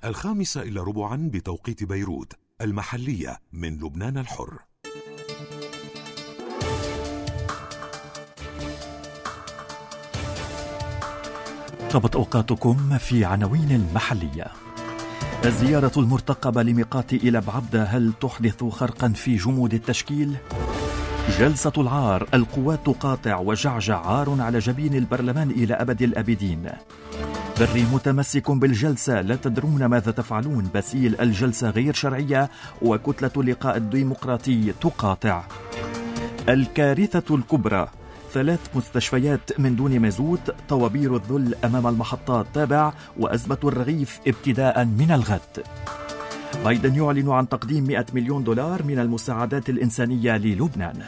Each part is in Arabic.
5:15 بتوقيت بيروت. المحلية من لبنان الحر. طابت أوقاتكم في عناوين المحلية. الزيارة المرتقبة لميقات إيلب عبدة هل تحدث خرقا في جمود التشكيل؟ جلسة العار، القوات تقاطع وجعجع عار على جبين البرلمان إلى أبد الآبدين. بري متمسك بالجلسة، لا تدرون ماذا تفعلون. بسيل، الجلسة غير شرعية وكتلة اللقاء الديمقراطي تقاطع. الكارثة الكبرى، 3 مستشفيات من دون مازوت، طوابير الذل أمام المحطات تابع، وأزمة الرغيف ابتداء من الغد. بايدن يعلن عن تقديم $100 مليون من المساعدات الإنسانية للبنان.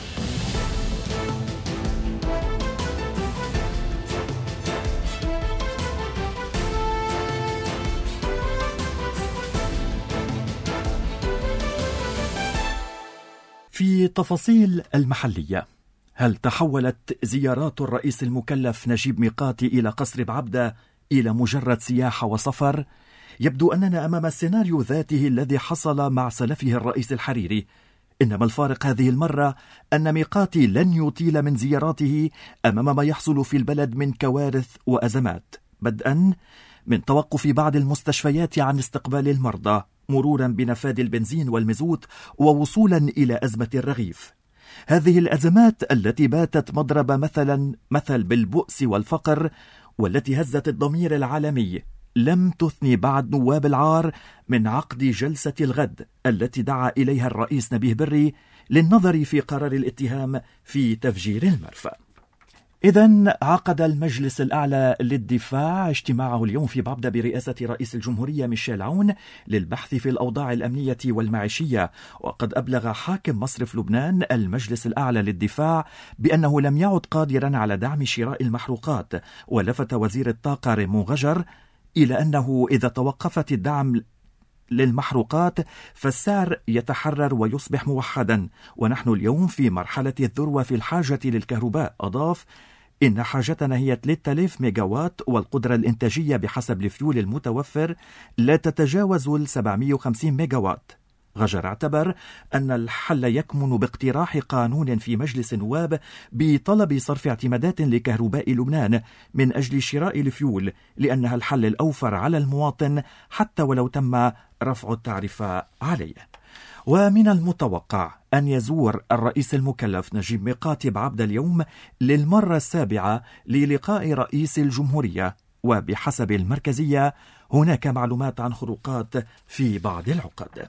في تفاصيل المحلية، هل تحولت زيارات الرئيس المكلف نجيب ميقاتي إلى قصر بعبدة إلى مجرد سياحة وسفر؟ يبدو أننا أمام السيناريو ذاته الذي حصل مع سلفه الرئيس الحريري، إنما الفارق هذه المرة أن ميقاتي لن يطيل من زياراته أمام ما يحصل في البلد من كوارث وأزمات، بدءا من توقف بعض المستشفيات عن استقبال المرضى، مرورا بنفاذ البنزين والمازوت، ووصولا إلى أزمة الرغيف. هذه الأزمات التي باتت مضرب مثل بالبؤس والفقر، والتي هزت الضمير العالمي، لم تثني بعد نواب العار من عقد جلسة الغد التي دعا إليها الرئيس نبيه بري للنظر في قرار الاتهام في تفجير المرفأ. إذن عقد المجلس الأعلى للدفاع اجتماعه اليوم في بعبدة برئاسة رئيس الجمهورية ميشيل عون للبحث في الأوضاع الأمنية والمعيشية. وقد أبلغ حاكم مصرف لبنان المجلس الأعلى للدفاع بأنه لم يعد قادرا على دعم شراء المحروقات، ولفت وزير الطاقة ريمون غجر إلى أنه إذا توقفت الدعم للمحروقات فالسعر يتحرر ويصبح موحدا، ونحن اليوم في مرحلة الذروة في الحاجة للكهرباء. أضاف: إن حاجتنا هي 3000 ميجاوات، والقدرة الإنتاجية بحسب الفيول المتوفر لا تتجاوز 750 ميجاوات. غجر اعتبر أن الحل يكمن باقتراح قانون في مجلس النواب بطلب صرف اعتمادات لكهرباء لبنان من أجل شراء الفيول، لأنها الحل الأوفر على المواطن حتى ولو تم رفع التعرفة عليه. ومن المتوقع أن يزور الرئيس المكلف نجيب ميقاتي بعبدة اليوم للمرة السابعة للقاء رئيس الجمهورية، وبحسب المركزية هناك معلومات عن خروقات في بعض العقد.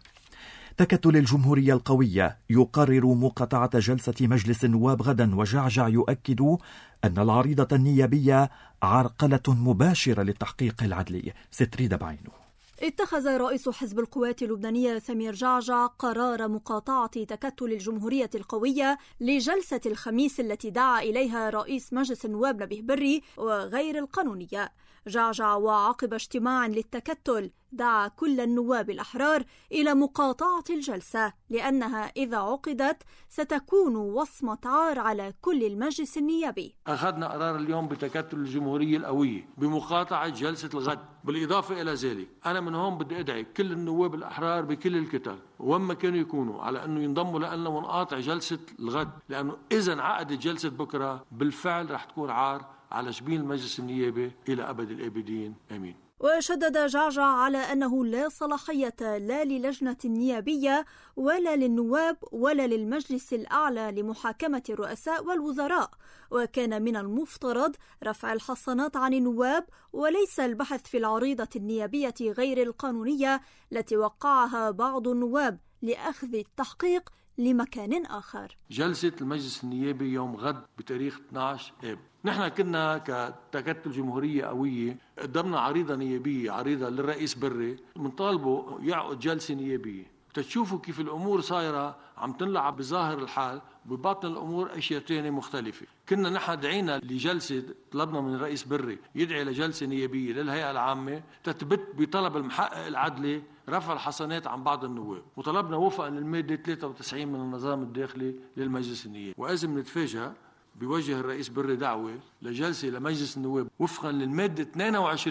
تكتل الجمهورية القوية يقرر مقاطعة جلسة مجلس النواب غدا، وجعجع يؤكد أن العريضة النيابية عرقلة مباشرة للتحقيق العدلي. ستريد بعينه. اتخذ رئيس حزب القوات اللبنانية سمير جعجع قرار مقاطعة تكتل الجمهورية القوية لجلسة الخميس التي دعا إليها رئيس مجلس النواب نبيه بري وغير القانونية. جعجع وعقب اجتماع للتكتل دعا كل النواب الأحرار إلى مقاطعة الجلسة، لأنها إذا عقدت ستكون وصمة عار على كل المجلس النيابي. أخذنا قرار اليوم بتكتل الجمهورية القوية بمقاطعة جلسة الغد. بالإضافة إلى ذلك أنا من هون بدي أدعي كل النواب الأحرار بكل الكتل وما كانوا يكونوا على أنه ينضموا لنا ونقاطع جلسة الغد، لأنه إذا عقدت جلسة بكرة بالفعل رح تكون عار على جبين المجلس النيابي إلى أبد الآبدين. آمين. وشدد جعجع على أنه لا صلاحية لا للجنة النيابية ولا للنواب ولا للمجلس الأعلى لمحاكمة الرؤساء والوزراء، وكان من المفترض رفع الحصانات عن النواب وليس البحث في العريضة النيابية غير القانونية التي وقعها بعض النواب لأخذ التحقيق لمكان آخر. جلسة المجلس النيابي يوم غد بتاريخ 12 آب. نحن كنا كتكتل جمهورية قوية قدمنا عريضة نيابية، عريضة للرئيس بري، منطالبه يعقد جلسة نيابية. تشوفوا كيف الأمور صايرة عم تنلعب بظاهر الحال، بباطن الأمور أشياء تانية مختلفة. كنا نحن دعينا لجلسة، طلبنا من الرئيس بري يدعي لجلسة نيابية للهيئة العامة تثبت بطلب المحقق العدلي رفع الحصانات عن بعض النواب، وطلبنا وفقا للمادة 93 من النظام الداخلي للمجلس النيابي. وإذا بنتفاجأ بوجه الرئيس بري دعوة لجلسة لمجلس النواب وفقا للمادة 22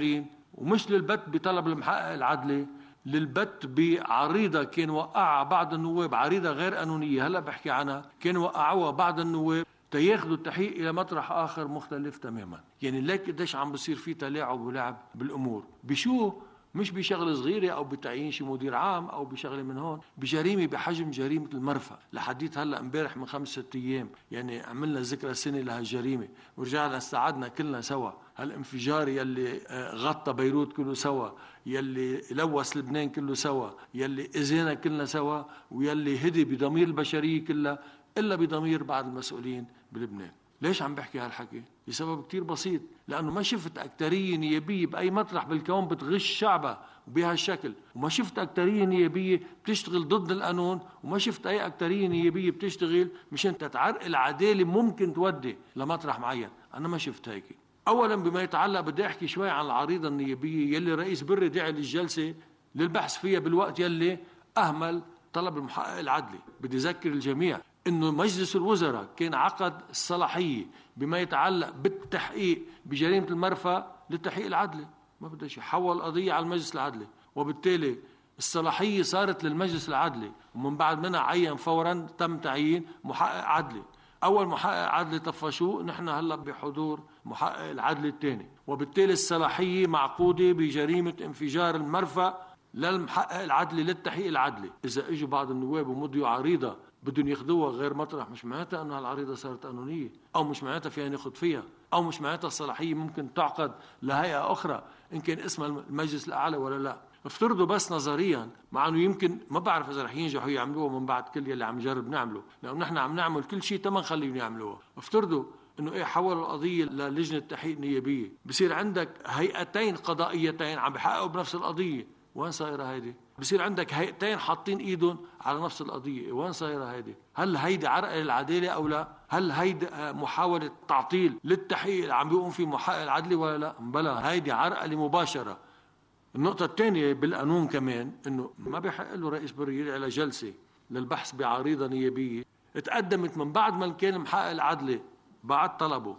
ومش للبت بطلب المحقق العدلي، للبت بعريضة كان وقعها بعض النواب، عريضة غير قانونية هلأ بحكي عنها، كان وقعوها بعض النواب تياخذوا التحقيق إلى مطرح آخر مختلف تماما. يعني ليك قديش عم بصير في تلاعب ولعب بالأمور، بشو؟ مش بشغل صغيرة أو بتعيين شي مدير عام أو بشغلة من هون، بجريمة بحجم جريمة المرفأ. لحديت هلأ امبارح من 5-6 أيام يعني عملنا ذكرى سنة لهالجريمة، ورجعنا استعدنا كلنا سوا. هالانفجار يلي غطى بيروت كله سوا، يلي لوث لبنان كله سوا، يلي اذينا كلنا سوا، ويلي هدي بضمير البشرية كلها إلا بضمير بعض المسؤولين بلبنان. ليش عم بحكي هالحكي؟ لسبب كتير بسيط، لأنه ما شفت أكترية نيابية بأي مطرح بالكون بتغش شعبها وبهالشكل، وما شفت أكترية نيابية بتشتغل ضد القانون، وما شفت أي أكترية نيابية بتشتغل مشان تتعرق العدالة ممكن تودي لمطرح معين. أنا ما شفت هيك. أولا بما يتعلق بدي أحكي شوي عن العريضة النيابية يلي رئيس بري دعي للجلسة للبحث فيها بالوقت يلي أهمل طلب المحقق العدلي. بدي أذكر الجميع إنه مجلس الوزراء كان عقد الصلاحية بما يتعلق بالتحقيق بجريمة المرفأ للتحقيق العدلي، ما بدأ شيء، حول القضية على المجلس العدلي، وبالتالي الصلاحية صارت للمجلس العدلي، ومن بعد منها عين فورا تم تعيين محقق عدلي. أول محقق عدلي طفشوه، نحن هلأ بحضور محقق العدلي الثاني، وبالتالي الصلاحية معقودة بجريمة انفجار المرفأ للمحقق العدلي للتحقيق العدلي. إذا اجوا بعض النواب ومضيوا عريضة بدهم ياخذوها غير مطرح، مش معناتها انه هالعريضه صارت قانونيه، او مش معناتها فيها ناخذ فيها، او مش معناتها الصلاحيه ممكن تعقد لهيئه اخرى ان كان اسمها المجلس الاعلى ولا لا. افترضوا بس نظريا، مع انه يمكن ما بعرف اذا رح ينجحوا يعملوها من بعد كل يلي عم نجرب نعمله، لانه نحن عم نعمل كل شيء تما نخليهم يعملوها. افترضوا انه حولوا القضيه للجنه تحقيق نيابيه، بصير عندك هيئتين قضائيتين عم بيحققوا بنفس القضيه، وين صايره هيدي؟ بصير عندك هيئتين حاطين ايدهم على نفس القضيه، وين صايره هيدي؟ هل هيدي عرق العداله او لا؟ هل هيدي محاوله تعطيل للتحقيق اللي عم بيقوم فيه المحقق العدلي ولا لا؟ بلا، هيدي عرقله مباشره. النقطه الثانيه بالقانون كمان انه ما بيحق له رئيس بري يدعي على جلسه للبحث بعريضه نيابيه تقدمت من بعد ما كان المحقق العدلي بعد طلبه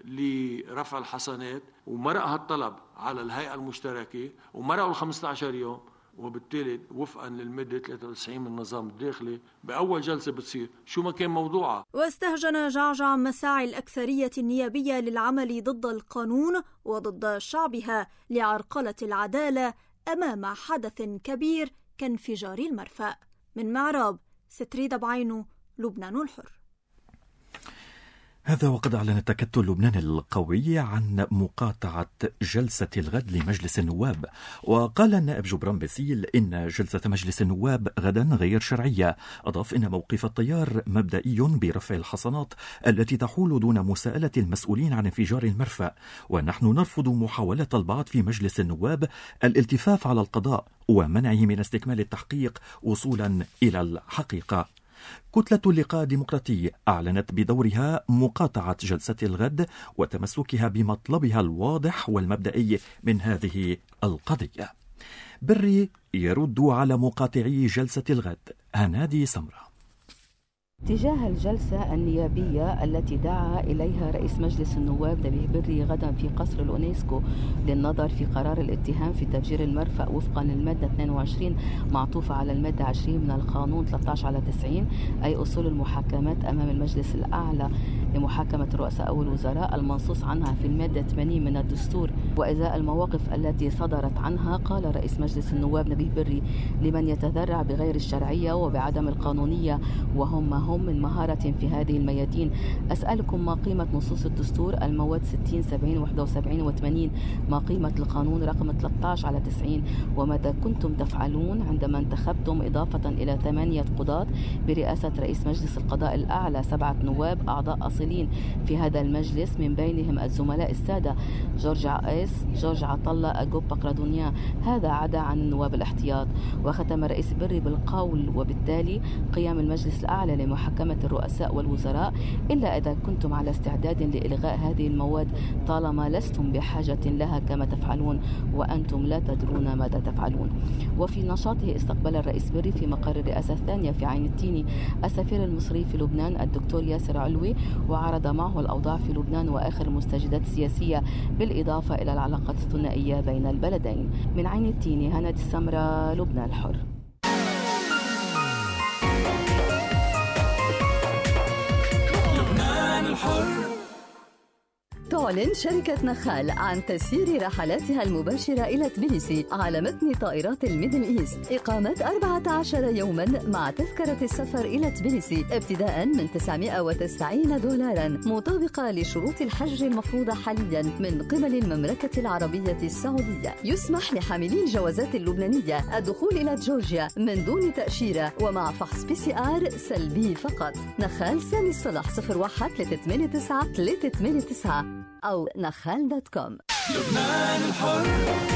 لرفع الحصانات، ومرق هالطلب على الهيئه المشتركه ومرقوا ال 15 يوم، وبالتالي وفقا للمادة 93 من النظام الداخلي بأول جلسة بتصير شو ما كان موضوعها. واستهجن جعجع مساعي الأكثرية النيابية للعمل ضد القانون وضد شعبها لعرقلة العدالة أمام حدث كبير كانفجار المرفأ. من معراب، ستريدة بعينه، لبنان الحر. هذا وقد أعلن التكتل اللبناني القوي عن مقاطعة جلسة الغد لمجلس النواب. وقال النائب جبران باسيل إن جلسة مجلس النواب غدا غير شرعية. أضاف إن موقف التيار مبدئي برفع الحصانات التي تحول دون مساءلة المسؤولين عن انفجار المرفأ، ونحن نرفض محاولة البعض في مجلس النواب الالتفاف على القضاء ومنعه من استكمال التحقيق وصولا إلى الحقيقة. كتلة اللقاء الديمقراطي أعلنت بدورها مقاطعة جلسة الغد وتمسكها بمطلبها الواضح والمبدئي من هذه القضية. بري يرد على مقاطعي جلسة الغد. هنادي سمرة. تجاه الجلسة النيابية التي دعا إليها رئيس مجلس النواب نبيه بري غدا في قصر الأونسكو للنظر في قرار الاتهام في تفجير المرفأ وفقا للمادة 22 معطوفة على المادة 20 من القانون 13/90، أي أصول المحاكمات أمام المجلس الأعلى لمحاكمة الرؤساء أو الوزراء المنصوص عنها في المادة 80 من الدستور. وإزاء المواقف التي صدرت عنها، قال رئيس مجلس النواب نبيه بري: لمن يتذرع بغير الشرعية وبعدم القانونية وهم من مهارة في هذه الميادين، أسألكم ما قيمة نصوص الدستور المواد 60 70 71 و80، ما قيمة القانون رقم 13/90، وماذا كنتم تفعلون عندما انتخبتم إضافة إلى 8 قضاة برئاسة رئيس مجلس القضاء الأعلى 7 نواب أعضاء أصيلين في هذا المجلس، من بينهم الزملاء السادة جورج عائس، جورج عطلة، أجوب بقردونيا. هذا عدا عن النواب الاحتياط. وختم رئيس بري بالقول: وبالتالي قيام المجلس الأعلى لمحاكمة الرؤساء والوزراء إلا إذا كنتم على استعداد لإلغاء هذه المواد طالما لستم بحاجة لها كما تفعلون وأنتم لا تدرون ماذا تفعلون. وفي نشاطه استقبل الرئيس بري في مقر الرئاسة الثانية في عين التيني السفير المصري في لبنان الدكتور ياسر علوي، وعرض معه الأوضاع في لبنان وآخر المستجدات السياسية بالإضافة إلى العلاقات الثنائية بين البلدين. من عين التين، هند السمرة، لبنان الحر. لبنان الحر. تعلن شركة نخال عن تسيير رحلاتها المباشرة إلى تبليسي على متن طائرات الميدل إيست، إقامة 14 يوما مع تذكرة السفر إلى تبليسي ابتداء من $990 مطابقة لشروط الحجز المفروضة حاليا من قبل المملكة العربية السعودية. يسمح لحاملي الجوازات اللبنانية الدخول إلى جورجيا من دون تأشيرة ومع فحص PCR سلبي فقط. نخال سامي الصلاح 01-389-389 أو نخال.com. لبنان الحر.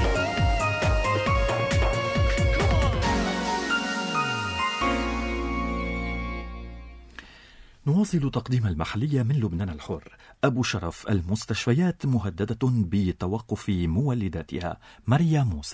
نواصل تقديم المحلية من لبنان الحر. أبو شرف، المستشفيات مهددة بتوقف مولداتها. ماريا موسى.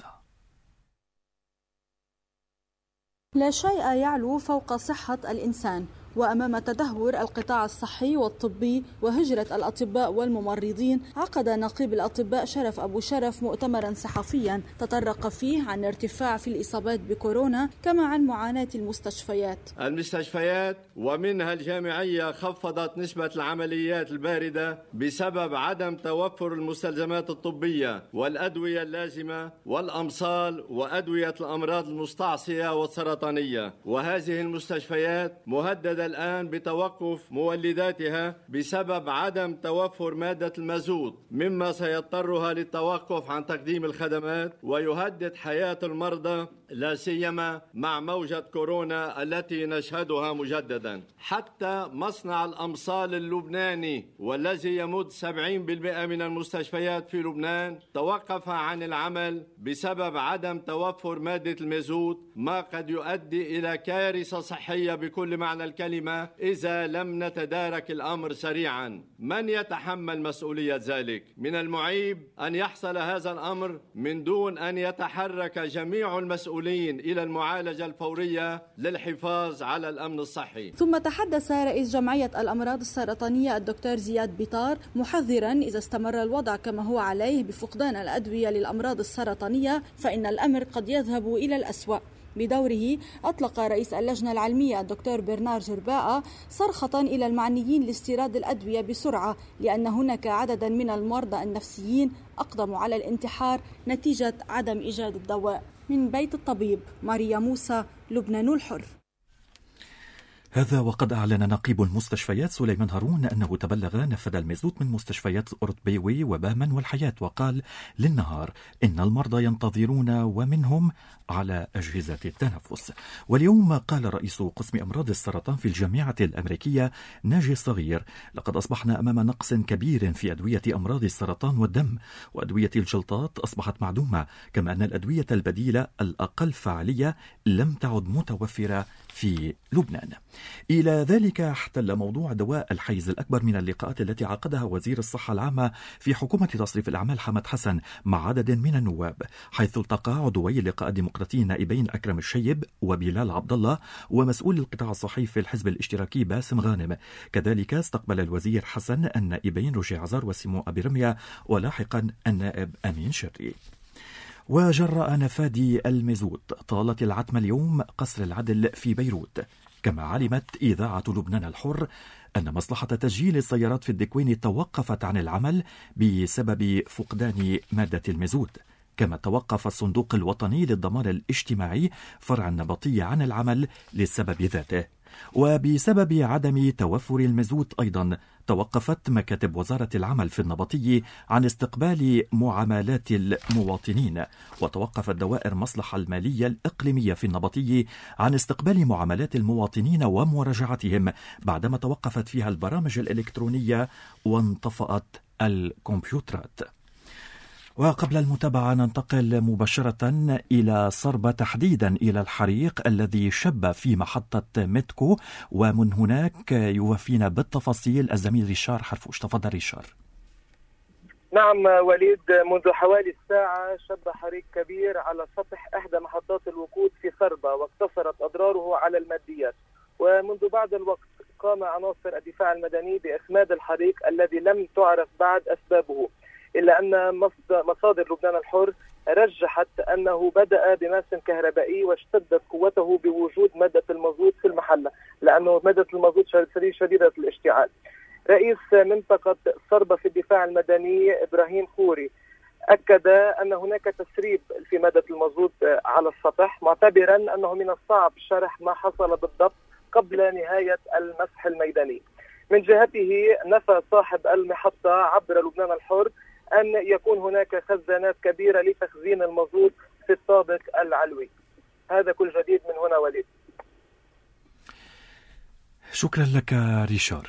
لا شيء يعلو فوق صحة الإنسان، وأمام تدهور القطاع الصحي والطبي وهجرة الأطباء والممرضين، عقد نقيب الأطباء شرف أبو شرف مؤتمرا صحفيا تطرق فيه عن ارتفاع في الإصابات بكورونا كما عن معاناة المستشفيات. المستشفيات ومنها الجامعية خفضت نسبة العمليات الباردة بسبب عدم توفر المستلزمات الطبية والأدوية اللازمة والأمصال وأدوية الأمراض المستعصية والسرطانية، وهذه المستشفيات مهددة الآن بتوقف مولداتها بسبب عدم توفر مادة المازوت، مما سيضطرها للتوقف عن تقديم الخدمات ويهدد حياة المرضى، لا سيما مع موجة كورونا التي نشهدها مجددا. حتى مصنع الأمصال اللبناني والذي يمد 70% من المستشفيات في لبنان توقف عن العمل بسبب عدم توفر مادة المازوت، ما قد يؤدي إلى كارثة صحية بكل معنى الكلمة إذا لم نتدارك الأمر سريعا. من يتحمل مسؤولية ذلك؟ من المعيب أن يحصل هذا الأمر من دون أن يتحرك جميع المسؤولين إلى المعالجة الفورية للحفاظ على الأمن الصحي. ثم تحدث رئيس جمعية الأمراض السرطانية الدكتور زياد بيطار محذرا إذا استمر الوضع كما هو عليه بفقدان الأدوية للأمراض السرطانية فإن الأمر قد يذهب إلى الأسوأ. بدوره أطلق رئيس اللجنة العلمية الدكتور برنار جرباء صرخة إلى المعنيين لاستيراد الأدوية بسرعة، لأن هناك عددا من المرضى النفسيين أقدموا على الانتحار نتيجة عدم إيجاد الدواء. من بيت الطبيب، ماريا موسى، لبنان الحر. هذا وقد أعلن نقيب المستشفيات سليمان هارون أنه تبلغ نفذ المازوت من مستشفيات أورتبيوي وبامن والحياة، وقال للنهار إن المرضى ينتظرون ومنهم على أجهزة التنفس. واليوم قال رئيس قسم أمراض السرطان في الجامعة الأمريكية ناجي الصغير: لقد أصبحنا أمام نقص كبير في أدوية أمراض السرطان والدم، وأدوية الجلطات أصبحت معدومة، كما أن الأدوية البديلة الأقل فعالية لم تعد متوفرة في لبنان. إلى ذلك احتل موضوع دواء الحيز الأكبر من اللقاءات التي عقدها وزير الصحة العامة في حكومة تصريف الأعمال حمد حسن مع عدد من النواب، حيث التقى عضوي اللقاء الديمقراطي النائبين أكرم الشيب وبلال عبد الله ومسؤول القطاع الصحي في الحزب الاشتراكي باسم غانم. كذلك استقبل الوزير حسن النائبين روجي عزار وسيمو أبي رمية ولاحقا النائب أمين شري. وجراء نفاذ المازوت طالت العتمة اليوم قصر العدل في بيروت. كما علمت إذاعة لبنان الحر أن مصلحة تسجيل السيارات في الدكوين توقفت عن العمل بسبب فقدان مادة المازوت. كما توقف الصندوق الوطني للضمان الاجتماعي فرع النبطية عن العمل للسبب ذاته. وبسبب عدم توفر المازوت أيضا توقفت مكاتب وزارة العمل في النبطي عن استقبال معاملات المواطنين، وتوقفت دوائر مصلحة المالية الإقليمية في النبطي عن استقبال معاملات المواطنين ومراجعتهم بعدما توقفت فيها البرامج الإلكترونية وانطفأت الكمبيوترات. وقبل المتابعة ننتقل مباشرة إلى صربة، تحديدا إلى الحريق الذي شب في محطة متكو، ومن هناك يوفينا بالتفاصيل الزميل ريشار حرفوش. تفضل ريشار. نعم وليد، منذ حوالي الساعة شب حريق كبير على سطح إحدى محطات الوقود في صربة، واقتصرت أضراره على الماديات. ومنذ بعض الوقت قام عناصر الدفاع المدني بإخماد الحريق الذي لم تعرف بعد أسبابه. إلا أن مصادر لبنان الحر رجحت أنه بدأ بماس كهربائي واشتدت قوته بوجود مادة المازوت في المحلة، لأنه مادة المازوت شديدة الاشتعال. رئيس منطقة صربة في الدفاع المدني إبراهيم خوري أكد أن هناك تسريب في مادة المازوت على السطح، معتبرا أنه من الصعب شرح ما حصل بالضبط قبل نهاية المسح الميداني. من جهته نفى صاحب المحطة عبر لبنان الحر أن يكون هناك خزانات كبيرة لتخزين المازوت في الطابق العلوي. هذا كل جديد من هنا وليد. شكرا لك ريشار.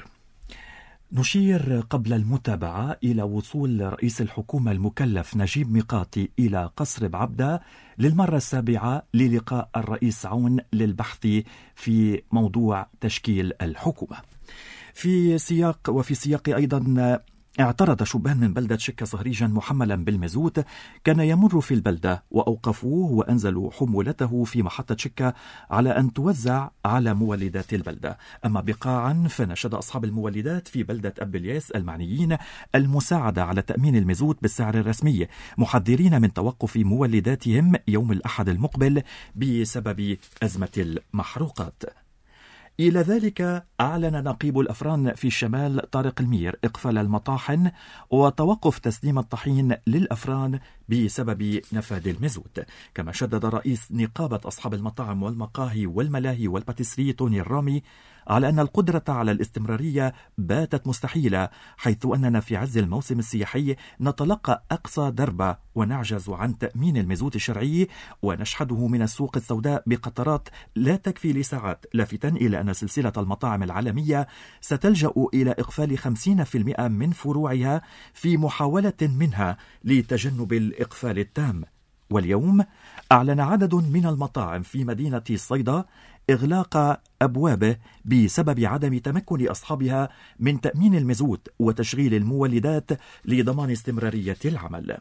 نشير قبل المتابعة إلى وصول رئيس الحكومة المكلف نجيب ميقاتي إلى قصر بعبدة للمرة السابعة للقاء الرئيس عون للبحث في موضوع تشكيل الحكومة. في سياق أيضا اعترض شبان من بلدة شكة صهريجا محملا بالمازوت كان يمر في البلدة وأوقفوه وأنزلوا حمولته في محطة شكة على أن توزع على مولدات البلدة. أما بقاعا فنشد أصحاب المولدات في بلدة أب الياس المعنيين المساعدة على تأمين المازوت بالسعر الرسمي، محذرين من توقف مولداتهم يوم الأحد المقبل بسبب أزمة المحروقات. إلى ذلك أعلن نقيب الأفران في الشمال طارق المير إقفال المطاحن وتوقف تسليم الطحين للأفران بسبب نفاذ المازوت. كما شدد رئيس نقابة أصحاب المطاعم والمقاهي والملاهي والباتيسري توني الرامي على أن القدرة على الاستمرارية باتت مستحيلة، حيث أننا في عز الموسم السياحي نتلقى أقصى دربة ونعجز عن تأمين المازوت الشرعي ونشحده من السوق السوداء بقطرات لا تكفي لساعات، لافتا إلى أن سلسلة المطاعم العالمية ستلجأ إلى إقفال 50% من فروعها في محاولة منها لتجنب الإقفال التام. واليوم أعلن عدد من المطاعم في مدينة صيدا إغلاق أبوابه بسبب عدم تمكن أصحابها من تأمين المازوت وتشغيل المولدات لضمان استمرارية العمل.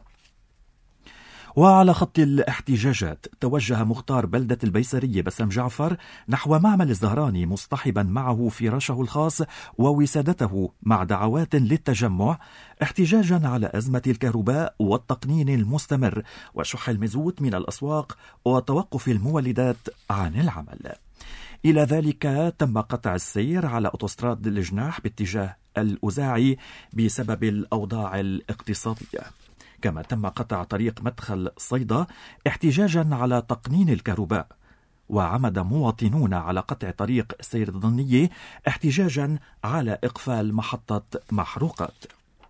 وعلى خط الاحتجاجات توجه مختار بلدة البيسرية بسام جعفر نحو معمل الزهراني مصطحبا معه فراشه الخاص ووسادته مع دعوات للتجمع احتجاجا على أزمة الكهرباء والتقنين المستمر وشح المازوت من الأسواق وتوقف المولدات عن العمل. إلى ذلك تم قطع السير على أوتوستراد الجناح باتجاه الأزاعي بسبب الأوضاع الاقتصادية. كما تم قطع طريق مدخل صيدا احتجاجا على تقنين الكهرباء، وعمد مواطنون على قطع طريق سير الظنية احتجاجا على إقفال محطة محروقات.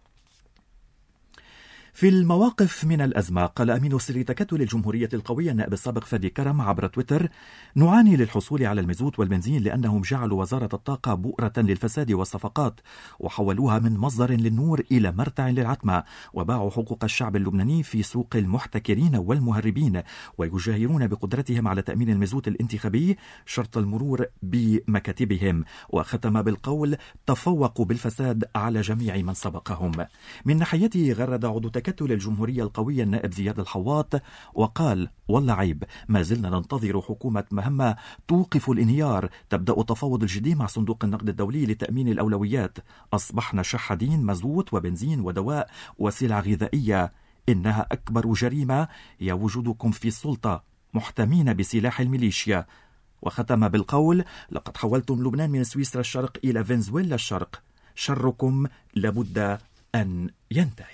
في المواقف من الأزمة قال أمين سر تكتل الجمهورية القوية النائب السابق فادي كرم عبر تويتر: نعاني للحصول على المازوت والبنزين لأنهم جعلوا وزارة الطاقة بؤرة للفساد والصفقات وحولوها من مصدر للنور إلى مرتع للعتمة، وباعوا حقوق الشعب اللبناني في سوق المحتكرين والمهربين ويجاهرون بقدرتهم على تأمين المازوت الانتخابي شرط المرور بمكاتبهم. وختم بالقول: تفوقوا بالفساد على جميع من سبقهم. من ناحيته غرد عضو تكتل الجمهورية القوية النائب زياد الحواط وقال: والله عيب، ما زلنا ننتظر حكومة مهمة توقف الانهيار، تبدأ تفاوض الجدي مع صندوق النقد الدولي لتأمين الأولويات. أصبحنا شحادين مازوت وبنزين ودواء وسلع غذائية. إنها أكبر جريمة هي وجودكم في السلطة محتمين بسلاح الميليشيا. وختم بالقول: لقد حولتم لبنان من سويسرا الشرق إلى فنزويلا الشرق، شركم لابد أن ينتهي.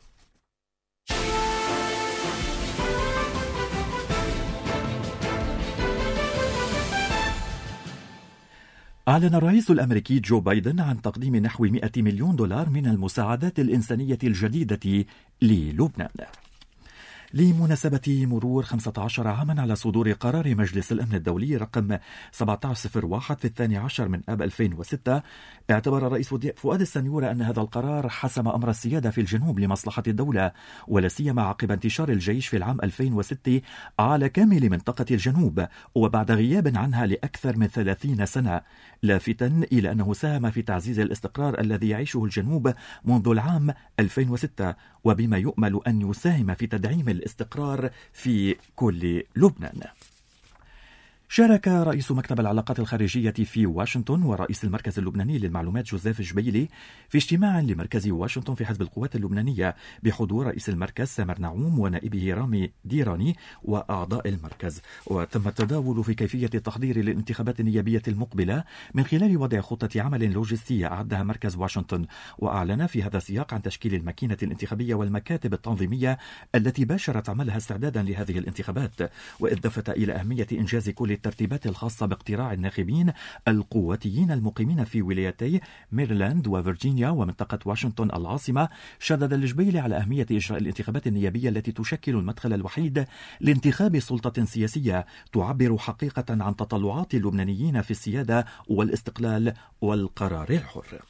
أعلن الرئيس الأمريكي جو بايدن عن تقديم نحو 100 مليون دولار من المساعدات الإنسانية الجديدة للبنان لمناسبة مرور 15 عاما على صدور قرار مجلس الأمن الدولي رقم 1701 في 12 من آب 2006. اعتبر الرئيس فؤاد السنيورة أن هذا القرار حسم أمر السيادة في الجنوب لمصلحة الدولة، ولا سيما عقب انتشار الجيش في العام 2006 على كامل منطقة الجنوب وبعد غياب عنها لأكثر من 30 سنة، لافتا إلى أنه ساهم في تعزيز الاستقرار الذي يعيشه الجنوب منذ العام 2006، وبما يؤمل أن يساهم في تدعيم الاستقرار في كل لبنان. شارك رئيس مكتب العلاقات الخارجية في واشنطن ورئيس المركز اللبناني للمعلومات جوزيف جبيلي في اجتماع لمركز واشنطن في حزب القوات اللبنانية بحضور رئيس المركز سامر نعوم ونائبه رامي ديراني وأعضاء المركز. وتم التداول في كيفية التحضير للانتخابات النيابية المقبلة من خلال وضع خطة عمل لوجستية أعدها مركز واشنطن، وأعلن في هذا السياق عن تشكيل الماكينة الانتخابية والمكاتب التنظيمية التي باشرت عملها استعدادا لهذه الانتخابات، وإضافة إلى أهمية إنجاز كل الترتيبات الخاصة باقتراع الناخبين القواتيين المقيمين في ولايتي ميريلاند وفرجينيا ومنطقة واشنطن العاصمة. شدد الجبيلي على أهمية إجراء الانتخابات النيابية التي تشكل المدخل الوحيد لانتخاب سلطة سياسية تعبر حقيقة عن تطلعات اللبنانيين في السيادة والاستقلال والقرار الحر.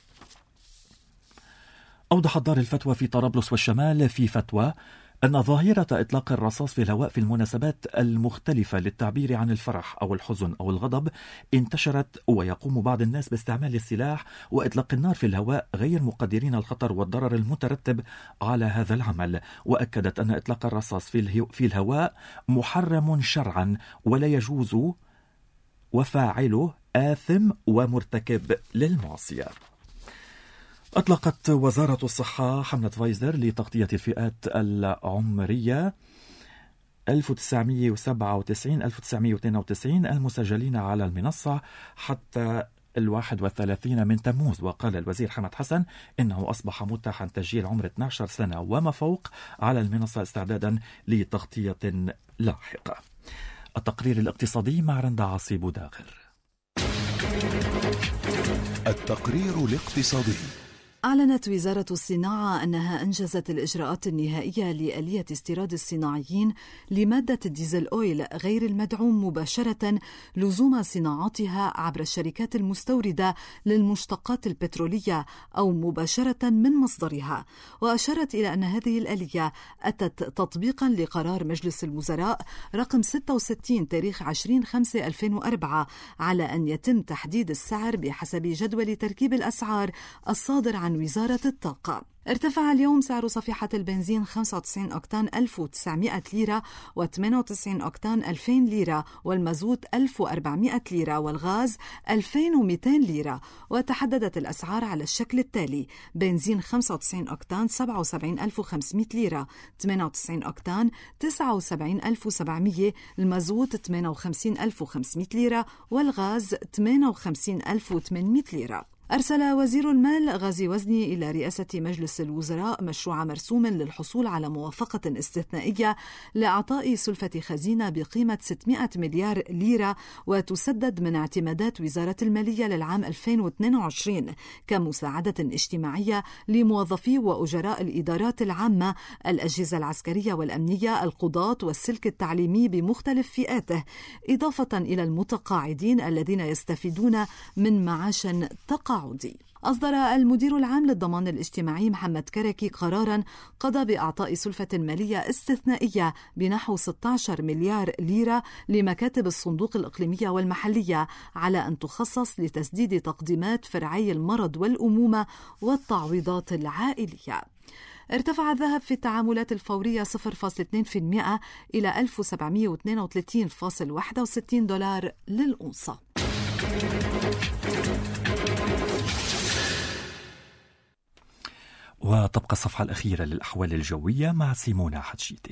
أوضحت دار الفتوى في طرابلس والشمال في فتوى أن ظاهرة إطلاق الرصاص في الهواء في المناسبات المختلفة للتعبير عن الفرح أو الحزن أو الغضب انتشرت، ويقوم بعض الناس باستعمال السلاح وإطلاق النار في الهواء غير مقدرين الخطر والضرر المترتب على هذا العمل. وأكدت أن إطلاق الرصاص في الهواء محرم شرعا ولا يجوز، وفاعله آثم ومرتكب للمعصية. أطلقت وزارة الصحة حملة فايزر لتغطية الفئات العمرية 1997-1992 المسجلين على المنصة حتى 31 من تموز. وقال الوزير حمد حسن إنه أصبح متاحا تسجيل عمر 12 سنة وما فوق على المنصة استعدادا لتغطية لاحقة. التقرير الاقتصادي مع رندا عاصي بوداغر. التقرير الاقتصادي. أعلنت وزارة الصناعة أنها أنجزت الإجراءات النهائية لآلية استيراد الصناعيين لمادة الديزل أويل غير المدعوم مباشرة لزوم صناعتها عبر الشركات المستوردة للمشتقات البترولية أو مباشرة من مصدرها. وأشارت إلى أن هذه الآلية أتت تطبيقا لقرار مجلس الوزراء رقم 66 تاريخ 20/5/2004 على أن يتم تحديد السعر بحسب جدول تركيب الأسعار الصادر عن وزارة الطاقة. ارتفع اليوم سعر صفيحة البنزين 95 أوكتان 1900 ليرة و98 أوكتان 2000 ليرة، والمازوت 1400 ليرة، والغاز 2200 ليرة. وتحددت الأسعار على الشكل التالي: بنزين 95 أوكتان 77500 ليرة، 98 أوكتان 79700، المازوت 58500 ليرة، والغاز 58800 ليرة. أرسل وزير المال غازي وزني إلى رئاسة مجلس الوزراء مشروع مرسوم للحصول على موافقة استثنائية لإعطاء سلفة خزينة بقيمة 600 مليار ليرة وتسدد من اعتمادات وزارة المالية للعام 2022 كمساعدة اجتماعية لموظفي وأجراء الإدارات العامة، الأجهزة العسكرية والأمنية، القضاة والسلك التعليمي بمختلف فئاته، إضافة إلى المتقاعدين الذين يستفيدون من معاش تقاعدي. أصدر المدير العام للضمان الاجتماعي محمد كركي قراراً قضى بإعطاء سلفة مالية استثنائية بنحو 16 مليار ليرة لمكاتب الصندوق الإقليمية والمحلية على أن تخصص لتسديد تقديمات فرعي المرض والأمومة والتعويضات العائلية. ارتفع الذهب في التعاملات الفورية 0.2% إلى 1732.61 دولار للأونصة. وتبقى الصفحة الأخيرة للأحوال الجوية مع سيمونة حتشيتي.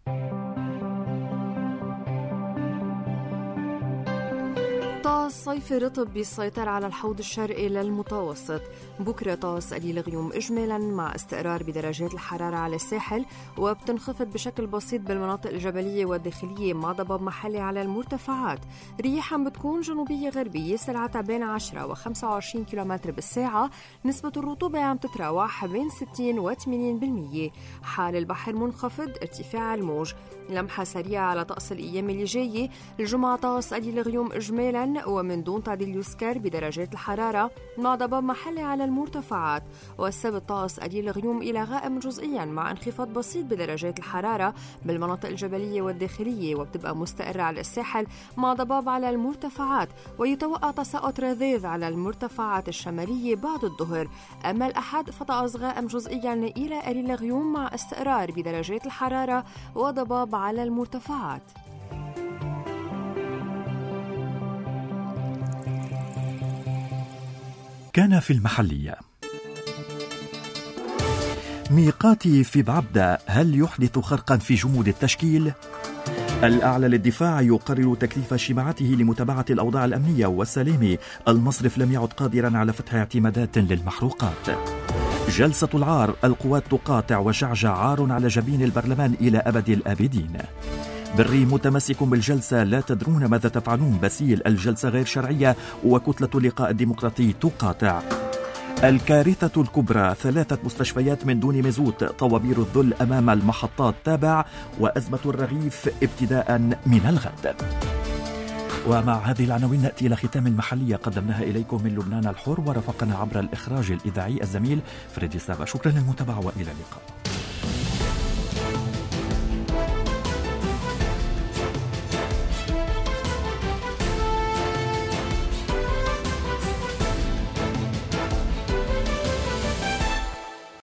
طقس صيفي رطب بيسيطر على الحوض الشرقي للمتوسط. بكرة طقس قليل غيوم إجمالا مع استقرار بدرجات الحرارة على الساحل، وبتنخفض بشكل بسيط بالمناطق الجبلية والداخلية مع ضباب محلي على المرتفعات. رياح بتكون جنوبية غربية سرعتها بين 10 و 25 كيلومتر بالساعة. نسبة الرطوبة عم تتراوح بين 60 و 80%. حال البحر منخفض، ارتفاع الموج. لمحة سريعة على طقس الأيام اللي جاية. الجمعة طقس قليل غيوم إجمالا ومن دون تعديل يسكر بدرجات الحرارة مع ضباب محلي على المرتفعات. والسبت طقس قليل غيوم إلى غائم جزئيا مع انخفاض بسيط بدرجات الحرارة بالمناطق الجبلية والداخلية، وبتبقى مستقرة على الساحل مع ضباب على المرتفعات. ويتوقع تساقط رذيذ على المرتفعات الشمالية بعد الظهر. أما الأحد فطقس غائم جزئيا إلى قليل غيوم مع استقرار بدرجات الحرارة وضباب على المرتفعات. كان في المحلية. ميقاتي في بعبدة هل يحدث خرقا في جمود التشكيل؟ الأعلى للدفاع يقرر تكليف شماعته لمتابعة الأوضاع الأمنية والسلامة. المصرف لم يعد قادرا على فتح اعتمادات للمحروقات. جلسة العار، القوات تقاطع وشعج عار على جبين البرلمان إلى أبد الآبدين. بري متمسك بالجلسة، لا تدرون ماذا تفعلون. بسيل، الجلسة غير شرعية وكتلة اللقاء الديمقراطي تقاطع. الكارثة الكبرى، 3 مستشفيات من دون مازوت، طوابير الذل أمام المحطات تابع، وأزمة الرغيف ابتداء من الغد. ومع هذه العناوين نأتي إلى ختام المحلية قدمناها إليكم من لبنان الحر، ورافقنا عبر الإخراج الإذاعي الزميل فريدي سابا. شكرا للمتابعة وإلى اللقاء.